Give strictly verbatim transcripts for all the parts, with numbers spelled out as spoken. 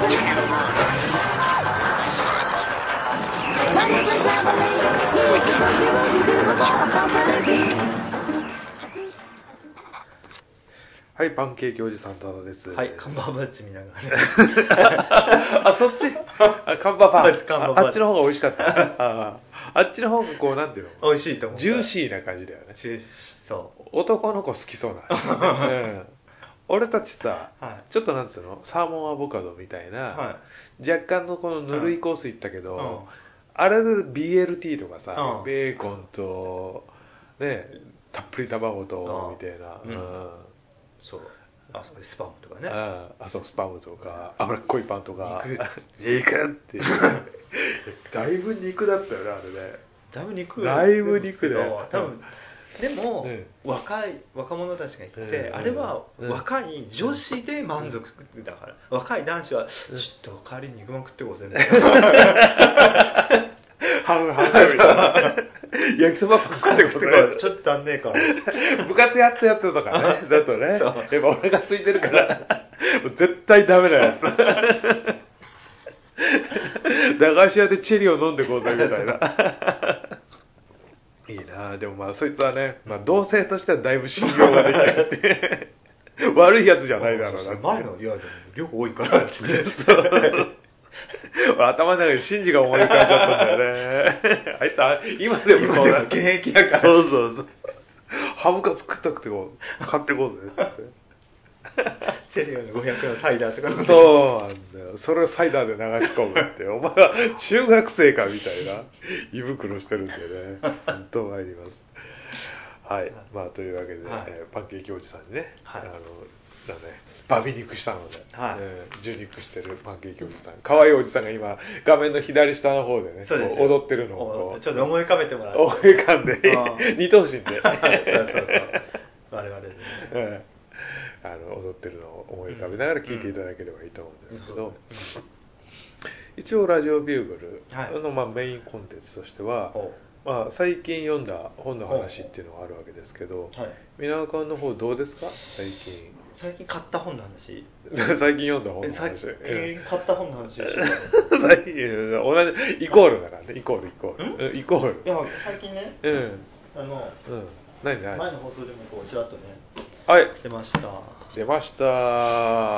はい、パンケーキおじさんただです。 はい、カンバーバッチ見ながらね。 あ、そっちあ、カンバーバッチ。 カンバーバッチあっちの方が美味しかった。ああっちの方がこう、なんていうの美味しいと思う。 ジューシーな感じだよね。 ジューシー、そう。 男の子好きそうな、うん。俺たちさ、 はい、 ちょっとなんつうのサーモンアボカドみたいな、 はい、 若干のこのぬるいコースいったけど、 うん、 あれで ビーエルティー とかさ、 うん、 ベーコンと、ね、たっぷり卵と、みたいな。 うんうん、そう。あ、それスパムとかね。 ああ、そう、スパムとか、脂っこいパンとか。 肉。 肉っていう。だいぶ肉だったよね、あれね。 だいぶ肉だいぶ肉だよ。 多分、でも、 うん、 若い、若者たちが言って、 うん、 あれは若い女子で満足だから。うん、若い男子は、うん、ちょっと代わりに肉まん食ってこうぜ、みたいな。 半々みたいな。焼きそばパン食ってこうぜ。 ちょっと足んねえから。 部活やってやってとかね。だとね。やっぱお腹空いてるから、もう絶対ダメなやつ。駄菓子屋でチェリーを飲んでこうぜ、みたいな。いいなぁ。でもまあ、そいつはね、まあ、同性としてはだいぶ信用ができないって。悪いやつじゃないだろうな。 前の、いや、でも量多いからって。 頭の中にシンジが思い浮かんじゃったんだよね。あいつは今でもそうだ。 現役だから。 そうそうそう。ハムカツ食ったくてこう買ってこうぜっつって。 チェリオのごひゃくえんのサイダーとか。 そうなんだよ。それをサイダーで流し込むって。お前は中学生かみたいな胃袋してるんでね。本当参ります。はい。まあというわけで、はい、パンケーキおじさんにね、はい、あのだね、バビ肉したので、はい、えー、受肉してるパンケーキおじさん、可愛いおじさんが今画面の左下の方でね、踊ってるのをちょっと思い浮かべてもらって、 思い浮かんで二頭身でそうそうそう我々で、ね、 うん、あの踊ってるのを思い浮かべながら聞いていただければいいと思うんですけど、うんうん、一応ラジオビューグルの、まあ、メインコンテンツとしては、まあ、最近読んだ本の話っていうのがあるわけですけど、はい、皆川君の方どうですか最近。 最近買った本の話。 最近読んだ本の話。 最近買った本の話でしょ。 最近同じイコールだからね。イコールイコール。イコール。 いや最近ね。うん。あの、うん。 何何。 前の放送でもこうちらっとね。 はい。 出ました。 出ました。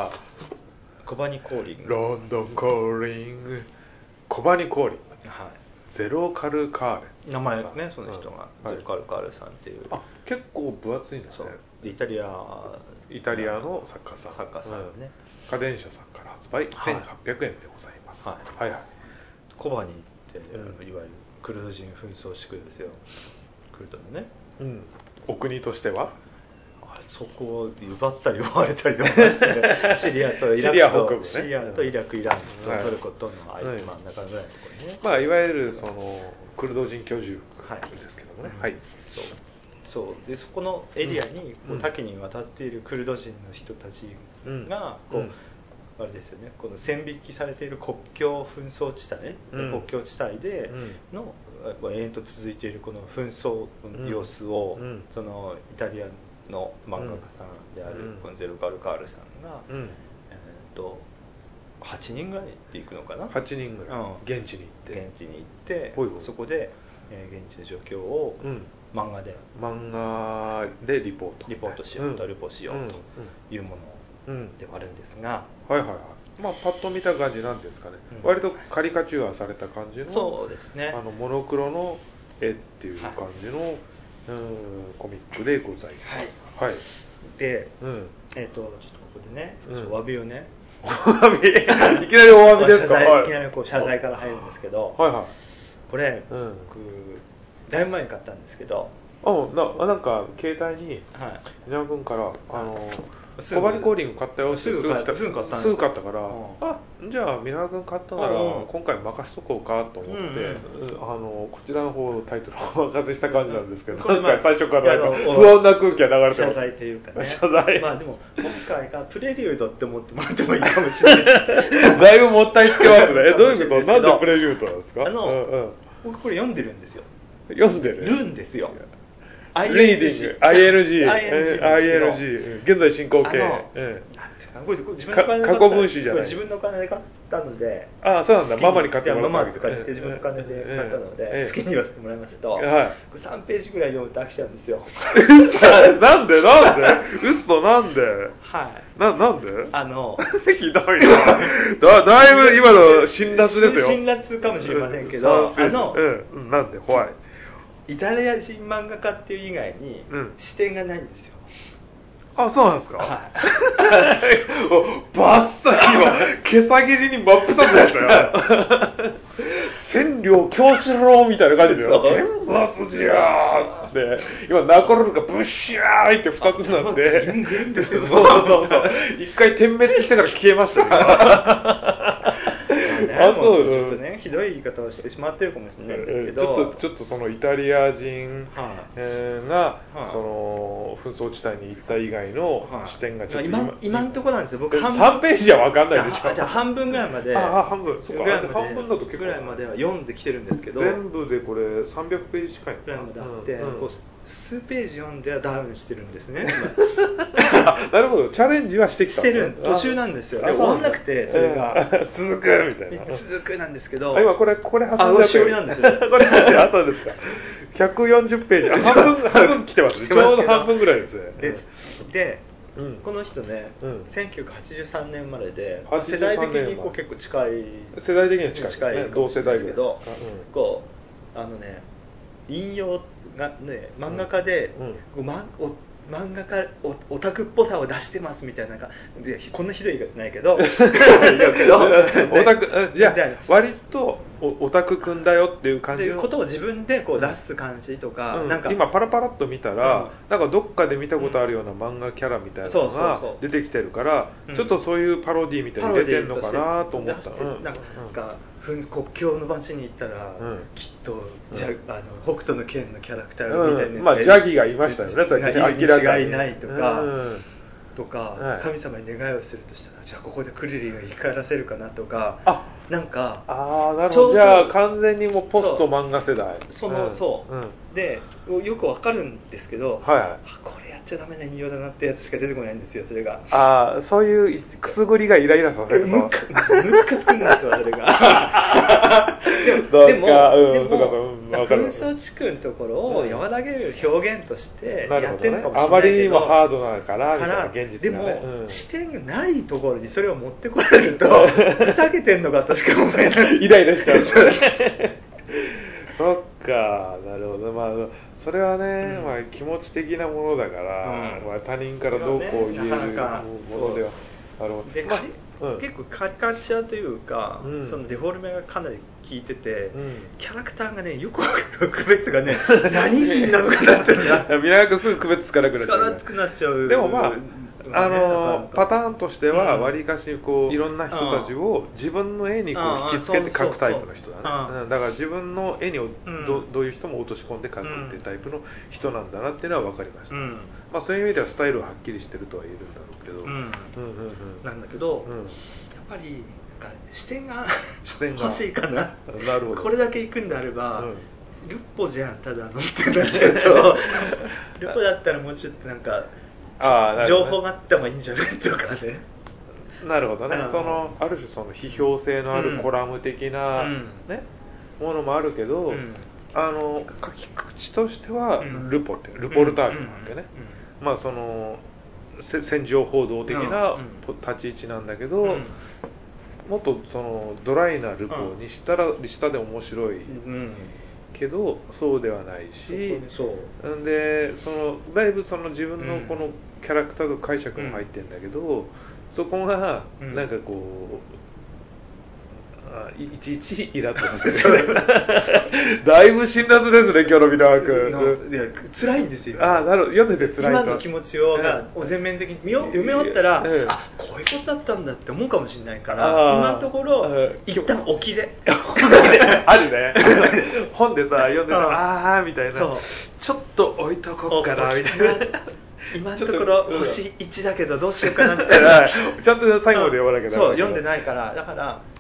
コバニコーリング。 ロンドンコーリング。コバニコーリング。 はい。 ゼロカルカーレ。 名前ね、その人が、うん、ゼロカルカーレさんっていう。 あ、結構分厚いんですね。 イタリアイタリアの作家さん、 作家さんね、 うん、家電社さんから発売、はい、せんはっぴゃくえんでございます、はいはいはい、 コバニって、うん、いわゆるクルド人紛争地区ですよ、クルドのね、 うん、お国としてはそこを奪ったり奪われたりとかして、ね、シリアとイラクとシリア北部、ね、シリアとイラク、イランとトルコとの間、はい、真ん中ぐらいのところにね、 まあ、いわゆるそのクルド人居住区ですけどもね、はい、 はい、そうそうでそこのエリアにこう多岐にわたっているクルド人の人たちがこう、うん、あれですよね、この線引きされている国境紛争地帯、うん、国境地帯での、うん、延々と続いているこの紛争の様子を、うん、そのイタリアの漫画家さんである、うん、このゼロカルカールさんが、うん、えー、とはちにんぐらいで行くのかな、 はちにんぐらい、うん、現地に行って現地に行ってほいほいそこで、えー、現地の状況を、うん、漫画で漫画でリポートリポートしようと、うん、リポしようというものではあるんですが、 うん、はいはいはい、まあパッと見た感じなんですかね、うん、割とカリカチュアされた感じの、 そうですね、 あのモノクロの絵っていう感じの、はい、うんコミックでございます。はい。はい、 で、うん、えっ、ー、とちょっとここでね、少しお詫びをね、 お詫びいきなりお詫びですか。 はい、いきなりこう謝罪から入るんですけど、 はいはい。 これ、うん、僕だいぶ前に買ったんですけど、 あななんか携帯に稲田君から、あのコバニコーリング買ったよってすぐ買ったすぐ買ったすぐ買ったから、うん、あじゃあ皆川君買ったなら、うん、今回任しとこうかと思って、うんうん、あのこちらの方タイトルをお任せした感じなんですけど、確かに最初から不穏な空気が流れてます。 謝罪というかね、 謝罪、 まあでも今回がプレリュードって思ってもらってもいいかもしれないですだいぶもったいつけますね。えどういうこと、なんでプレリュードなんですか。 あの、 うんうん、 僕これ読んでるんですよ。 読んでるるんですよ。 リーディング アイエヌジーアイエヌジーアイエヌジー 現在進行形、 あの、 うん、 なんていうかこれ自分のお金で買った過去分詞じゃない、 自分のお金で買ったので、 ああそうなんだ、ママに買ってもらったママとか自分のお金で買ったので、 ええ、 好きに言わせてもらいますと、 はい、 さんページぐらい読むと飽きちゃうんですよ。 なんでなんで嘘なんで、 はい、 ななんであのひどいなだ、だいぶ今の辛辣ですよ。 辛辣かもしれませんけど、あの、 うん、なんで怖い。 イタリア人漫画家っていう以外に、うん、視点がないんですよ。 あ、そうなんですか。 はい。 バッサリの毛先切りに真っ二つでしたよ。千両京志郎みたいな感じでよ。天罰じゃーっつって、今ナコルルがブッシャーいって二つになって、そうそうそう。一回点滅してから消えましたね。 あ、そう、ちょっとね、ひどい言い方をしてしまってるかもしれないんですけど、 ちょっとちょっとそのイタリア人がその紛争地帯に行った以外の視点がちょっと今, 今, 今のところなんですよ。僕半分さんページじゃ分かんないでしょ。 じゃあ半分ぐらいまで、 ああ半分、そうか、 ぐらいまで半分だと結構ぐらいまでは読んできてるんですけど、 全部でこれさんびゃくページ近いぐらいまであって、うん、こう数ページ読んではダウンしてるんですね。 なるほど、チャレンジはしてきた。 してる途中なんですよ。で終わんなくてそれが続くみたいな。 続くなんですけど。 今これこれ挟んであ、しおりなんですよ。 これあ、そうですか。ひゃくよんじゅうページ、半分半分来てますね。ちょうど半分ぐらいですね。 ですで、うん、この人ね、うん、せんきゅうひゃくはちじゅうさんねん生まれで、まあ、世代的にこう結構近い、 世代的には近いですね、 同世代ですけど、 うん、こうあのね引用がね漫画家で、うん、ま、お漫画家 オ, オタクっぽさを出してますみたいなでこんなひどい言い方ないけどオタクじゃあ割とオタクくんだよっていう感じのことを自分でこう出す感じとか、 うん、 なんか今パラパラっと見たら、うん、なんかどっかで見たことあるような漫画キャラみたいなのが出てきてるから、うん、ちょっとそういうパロディみたいに入れてんのかなと思った。 うん、なんか国境の街に行ったら、うん、きっとじゃ、うん、あの北斗の拳のキャラクターみたいなやつが、うん、 まあジャギがいましたよね。さっき明らかに違いないとか。 うんとか、はい、神様に願いをするとしたらじゃあここでクリリンが生き返らせるかなとか、 あなんかあなるほど、じゃあ完全にもうポスト漫画世代その、うん、そう、うん、でよくわかるんですけど、 はい、 あこれやっちゃダメな引用だなってやつしか出てこないんですよ。それがああそういうくすぐりがイライラさせるとむっかむっかつくんですよそれがでもでも、うん、紛争地区のところを和らげる表現としてやってるのかもしれないけど、 ね、あまりにもハードなのかなみたいな現実が、ね、 でも、うん、視点がないところにそれを持ってこられるとふざけてんのかとしか思えないイライラしちゃうそっかなるほど、まあそれはね、うんまあ、気持ち的なものだから、うんまあ、他人からどうこう言えるものではあるで、まあうん、結構カリカチュアというか、うん、そのデフォルメがかなり効いてて、うん、キャラクターがねよく分かる区別がね何人なのかなって見なくすぐ区別つかなくなっちゃう、 ね、つかなくなっちゃう。 でもまああのパターンとしてはわりかしこういろんな人たちを自分の絵にこう引きつけて描くタイプの人だね。だから自分の絵に ど, どういう人も落とし込んで描くっていうタイプの人なんだなっていうのは分かりました、うんまあ、そういう意味ではスタイルははっきりしてるとは言えるんだろうけど、うんうんうんうん、なんだけど、うん、やっぱりなんか視点が欲しいかな。 なるほど。 これだけ行くんであれば、うん、ルッポじゃんただのってなっちゃうとルッポだったらもうちょっとなんかあ、ね、情報があった方がいいんじゃないとかね。 なるほどね。そのある種その批評性のあるコラム的な、うんね、ものもあるけど、うん、あの書き口としてはルポって、うん、ルポルタージュなわけね、うん、まあその戦場報道的な立ち位置なんだけど、うん、もっとそのドライなルポにしたら、うん、したで面白い、うんけどそうではないし、そうでそのだいぶその自分のこのキャラクターの解釈も入ってるんだけど、うん、そこがなんかこう、うん、いちいちイラッとさせるだいぶ辛辣ですね今日のミラーク。 いや辛いんですよ。 あなる読んでて辛い今の気持ちをが全面的に見よ読み終わったら、うん、あこういうことだったんだって思うかもしれないから今のところ一旦置きであるね本でさ読んでさ、うん、あーみたいなちょっと置いとこうかなみたいな今のところ星いちだけどどうしようかなってちゃんと最後まで読まなきゃダメ、 そう読んでないからだから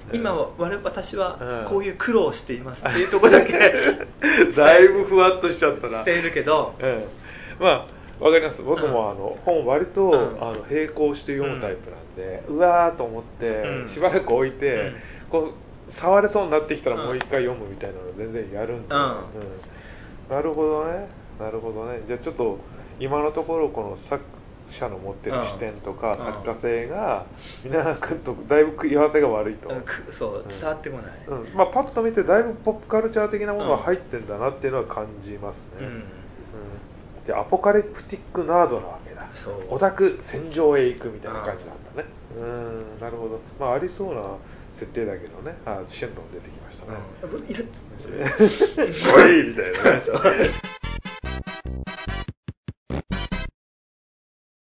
今は我私はこういう苦労をしていますっていうところだけだいぶふわっとしちゃったな。 しているけど、 うん、まあわかります。僕もあの、うん、本割と、うん、あの並行して読むタイプなんで、うん、うわーと思って、うん、しばらく置いて、うん、こう触れそうになってきたらもう一回読むみたいなの全然やるんで、うんうん、なるほどねなるほどね。じゃあちょっと今のところこの作者の持ってる視点とか、うん、作家性が皆川君とだいぶ食い合わせが悪いと、 うん、そう伝わってこない、 うんまあ、パッと見てだいぶポップカルチャー的なものが入ってんだなっていうのは感じますね、うんうん、じゃあアポカリプティックナードなわけだ。オタク戦場へ行くみたいな感じなんだね。うんなるほど。まあありそうな設定だけどね。あシェンロン出てきましたね。 うん、イラッとするんですよおいみたいなね